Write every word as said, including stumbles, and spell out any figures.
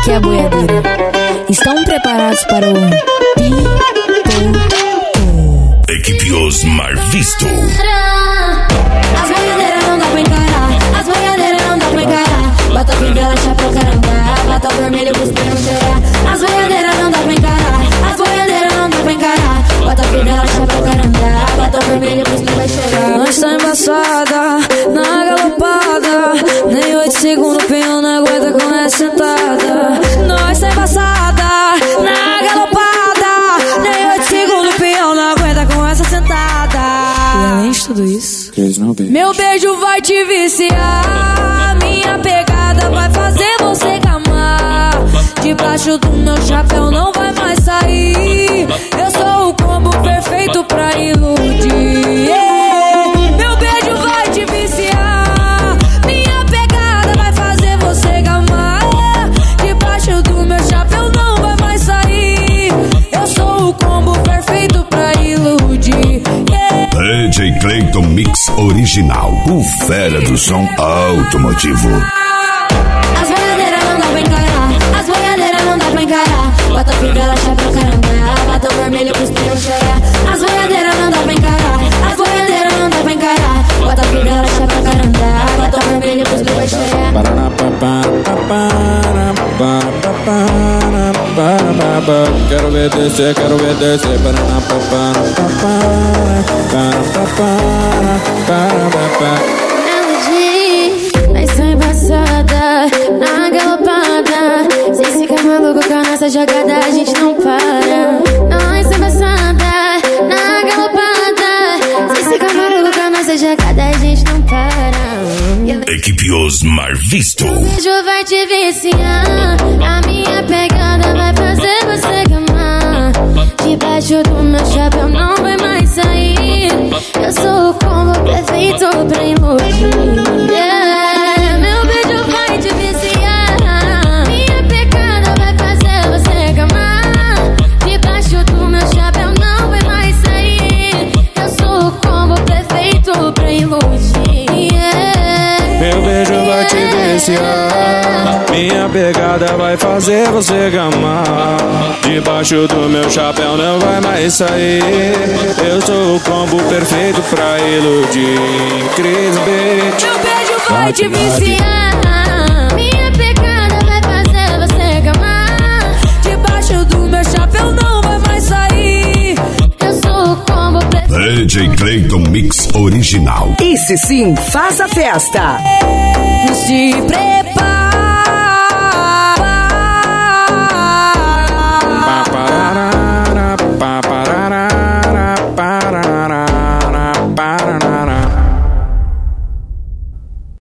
aqui é a boiadeira. Estão preparados para o Pipoco? Equipe Osmar Visto. As boiadeiras não dá pra encarar, as boiadeiras não dá pra encarar. Bota fivela, chapéu, caramba, bota o vermelho pros pião chorar. As boiadeiras não dá pra encarar, as boiadeiras não dá pra encarar. Bota fivela, chapéu, caramba, bota o vermelho pros pião chorar. Nós tá embaçada, na galopada, nem oito segundos o peão não aguenta com essa sentada. Nós tá embaçada, na galopada, nem oito segundos o peão não aguenta com essa sentada. E além de tudo isso, meu beijo vai te viciar, minha pegada vai fazer você gamar. Debaixo do meu chapéu não vai mais sair. Eu sou o combo perfeito pra iludir. Yeah. Meu beijo vai te viciar, minha pegada vai fazer você gamar. Debaixo do meu chapéu não vai mais sair. Eu sou o combo perfeito pra iludir. Yeah. D J Clayton Mix Original, o fera do som automotivo. As boiadeiras não dá pra encarar, as boiadeiras não dá pra encarar. Bota fivela, chapéu, caramba, bota o vermelho pros pião chorar. As boiadeiras não dá pra encarar, as boiadeiras não dá pra encarar. Bota fivela, chapéu, caramba, bota o vermelho pros pião chorar. Quero ver descer, quero ver descer. Nós tá embaçada, na galopada. Sem ficar maluco com a nossa jogada, a gente não para. Nós tá embaçada, na galopada. Sem ficar maluco com a nossa jogada, a gente não para. Equipe Osmar Visto. O beijo vai te viciar, a minha pegada vai fazer você gamar. Debaixo do meu chapéu não vai mais sair. Eu sou o combo perfeito pra iludir. Yeah. Meu beijo vai te viciar, minha pegada vai fazer você gamar. Debaixo do meu chapéu não vai mais sair. Eu sou o combo perfeito pra iludir. Yeah. Meu beijo vai te viciar, minha pegada vai fazer você gamar. Debaixo do meu chapéu não vai mais sair. Eu sou o combo perfeito pra iludir. Chris Beat. Meu beijo vai te viciar, minha pegada vai fazer você gamar. debaixo do meu chapéu não vai mais sair. Eu sou o combo perfeito. D J Clayton Mix Original. Esse sim faz a festa. Não se preocupe.